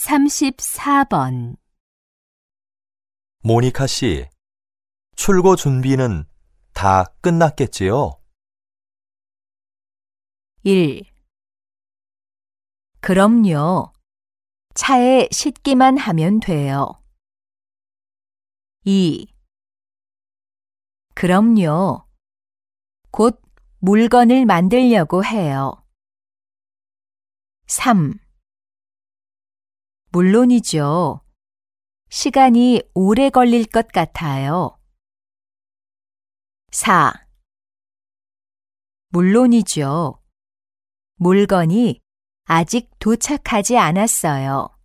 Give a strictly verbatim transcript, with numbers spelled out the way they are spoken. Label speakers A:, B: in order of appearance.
A: 삼십사 번.
B: 모니카 씨, 출고 준비는 다 끝났겠지요?
A: 일. 그럼요. 차에 싣기만 하면 돼요. 이. 그럼요. 곧 물건을 만들려고 해요. 삼. 물론이죠. 시간이 오래 걸릴 것 같아요. 사. 물론이죠. 물건이 아직 도착하지 않았어요.